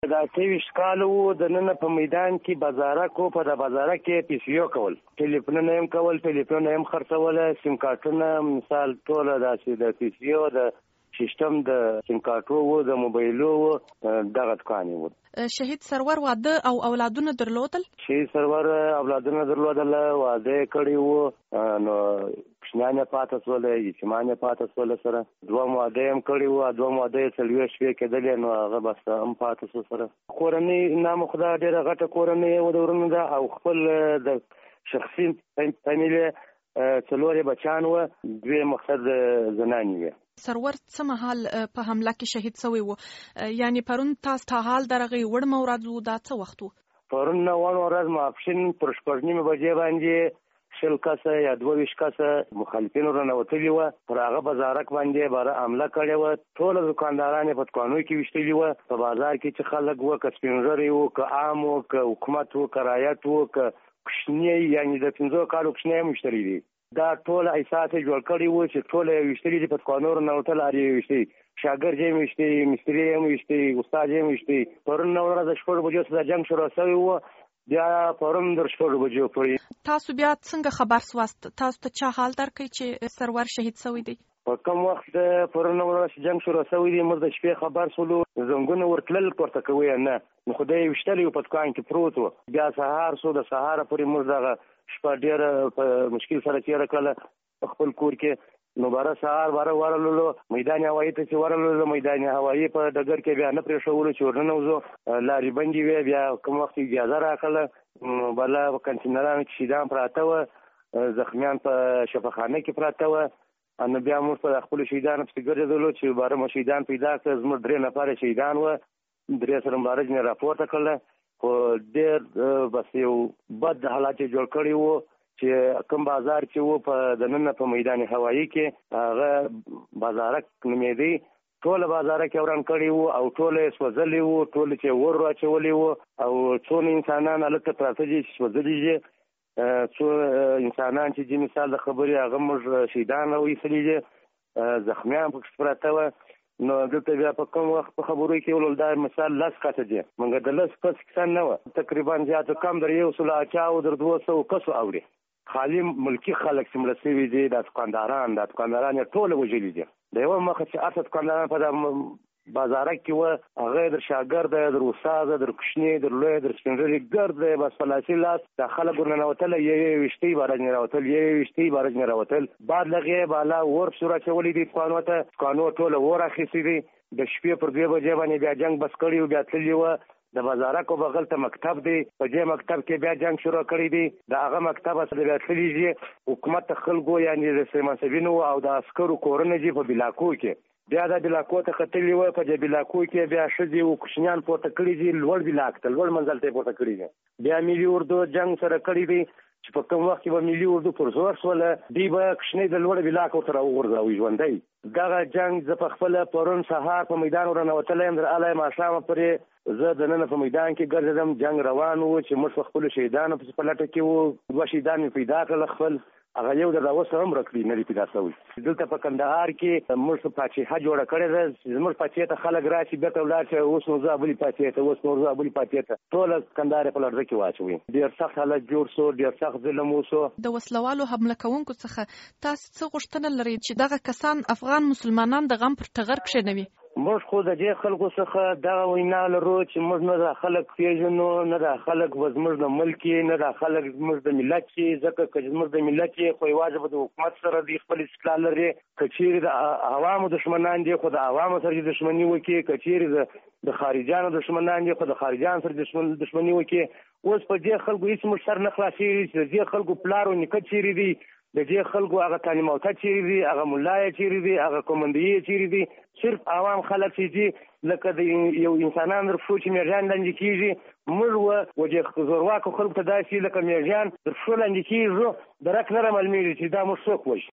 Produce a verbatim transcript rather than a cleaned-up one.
دا تیویشت کال وو د نن په میدان کې بازارک و په د بازارک کې پیسیو کول ټلیفونونه هم کول ټلیفونونه هم خرڅول سیم کارتونه مثال ټول داسې د پیسیو د سیستم د سیم کارتو و د موبایلو و دغه دکان و. شهید سرور واده او اولادونه درلودل؟ شهید سرور اولادونه درلودل واده کړی و نو کښنانه پاتې سول یتیمانه پاتې سول سره دوه واده هم کړی و دوه واده څلوي شوي کېدل نو هغه بس هم پاتې سول سره کورنۍ نام خدای ډیره غټه کورنۍ و د ورونو ده او خپل د شخصي فامیلی څلور بچان و دوی مقصد زنانې وي. سرور څه مهال په حمله کې شهید شوی و؟ یعنی پرون تاسو ته حال درغه وړ مورز و دا څه وخت و؟ پرون نو ورځ ماپښین پر شپږ نیمه بجې باندې شل کسه یا دوه ویشت کسه مخالفین ورنوتلي وو پر هغه بازارک باندې بار حمله کړې وه ټول دکانداران په دکانو کې وشتلي وو په بازار کې چې خلک وو که سپینږیري وو که عام وو که حکومت وو که رعایت وو که کوچني یعنی د پنځو کالو کوچني مشتري دي دا ټول ایسات جوړ کړی وو چې ټول وشتلي دي په دکانو ورنوتل اړ یې وشتي شاګرد یې وشتي مستری یې وشتي استاد یې وشتي پرون نو ورځ شپږ بجو سره جنگ شروع شوی وو بیا پرون در شپږ بجو پورې. تاسو بیا څنګه خبر سواست؟ تاسو ته چا حال درکړي چې سرور شهید شوی دی؟ په کوم وخت پرون نو ورځ جنگ شروع شوی دی موږ د شپې خبر سولو زنګونه ورتلل پورته کوي نه نو خدای وشتلی په دکان کې پروت و بیا سهار سو د سهار پورې موږ دغه شپه ډیره په مشکل سره تیر کړل خپل کور کې نو بار سهار بار ورللو میدان هوایی ته چې ورللو میدان هوایی په ډګر کې بیا نه پرې شوول چې ورننه وزو لارې بندي وي بیا کوم وخت اجازه راکړه بل کنټینران کې شیدان پراته و زخمیان په شفاخانه کې پراته و ان بیا موږ په خپل شهیدانو په ګرځېدلو چې بار مو شهیدان پیدا کړ زموږ درې نفر شهیدان و درې سره مبارک نه راپورته کړل خو ډېر بس یو بد حالات جوړ کړی وو چې کوم بازار چې وو په د نن په میدان هوایی کې هغه بازارک نومېدی ټول بازارک وران کړی وو او ټول سوځلي وو ټول چې ور راچولي وو او څون انسانان الته پراته دي سوځلي دي څو انسانان چې د مثال د خبرې هغه موږ شهیدان وایسلي دي زخمیان پکې پراته و نو دلته بیا په کوم وخت په خبرو کې ولول دا مثال لاس کاته دي موږ د لاس پس کسان نه و تقریبا زیات کم در یو سل اچاو در دوه سو کسو اوري خالی ملکی خلک چې ملسوي دي د دکانداران د دکانداران ټول وجلي دي د یو مخ چې اته دکانداران په بازارک کې و هغه در شاګرد در استاد در کوچنی در لوی در سپینږیري ګرد بس فلاسي لاس د خلک ورننوتل یې وشتي بارج نه راوتل یې وشتي بارج نه راوتل بعد لغه بالا ور صورت چولې دي قانون ته قانون ټول ور اخیسي دي د شپې پر دوه بجې باندې بیا جنگ بس کړی بیا تللی و د بازارک بغل ته مکتب دی په دې مکتب کې بیا جنگ شروع کړی دی د هغه مکتب سره بیا تللی دي حکومت خلکو یعنی د سیمانسبینو او د عسکرو کورونه دي په بلاکو کې بیا د بلاکو ته خطلې و په دې بلاکو کې بیا شدي او کوچنیان پورته کړی دي لوړ بلاک ته لوړ منزل ته پورته کړی دي بیا ملي اردو جنگ سره کړی دی چې په کوم وخت کې به ملي اردو پر زور سول دی به کوچنی د لوړ بلاک تر وګرځوي ژوندۍ دغه جنگ ز په خپل پرون سهار په میدان ورنوتل هم در اعلی ماشام پرې زه د نن په میدان کې ګرځیدم جنگ روان و چې موږ خپل شهیدانو په پلټه کې وو دوه شهیدان پیدا کړل خپل هغه یو د اوس هم رکړي نه پیدا شوی دلته په کندهار کې موږ په پاتې ها جوړ کړی ده موږ پاتې ته خلک راشي بیرته ولاړ چې اوس نو زابلی پاتې ته اوس نو زابلی پاتې ته ټول کندهار په لړزه کې واچوي ډیر سخت حالت جوړ سو ډیر سخت ظلم وسو. د وسلوالو حمله کوونکو څخه تاسو څه غوښتنه لرئ چې دغه کسان افغان مسلمانان د غم پر ټغر کښېنوي؟ موږ خو د دې خلکو څخه دغه وینا لرو چې موږ نه د خلک پیژنو نه د خلک زموږ د ملک نه د خلک زموږ د ملت چې ځکه که زموږ د ملت خو یوازې به د حکومت سره د خپل استقلال لري کچېرې د عوامو دشمنان دي خو د عوامو سره دشمني وکړي کچېرې د خارجانو دشمنان دي خو د خارجانو سره دشمني وکړي اوس په دې خلکو هیڅ موږ سر نه خلاصېږي چې دې خلکو پلار او نیکه چیرې دي د دې خلکو هغه تعلیم یافته چیرې دي هغه ملا یې چیرې دي هغه کومندي یې چیرې دي صرف عوام خلک چې لکه د یو انسانان در پښو چې میرجان لاندې کېږي موږ و وجه زورواکو خلکو ته داسې لکه میرجان در پښو لاندې کېږو درک نه رامعلومېږي چې دا موږ څوک وژني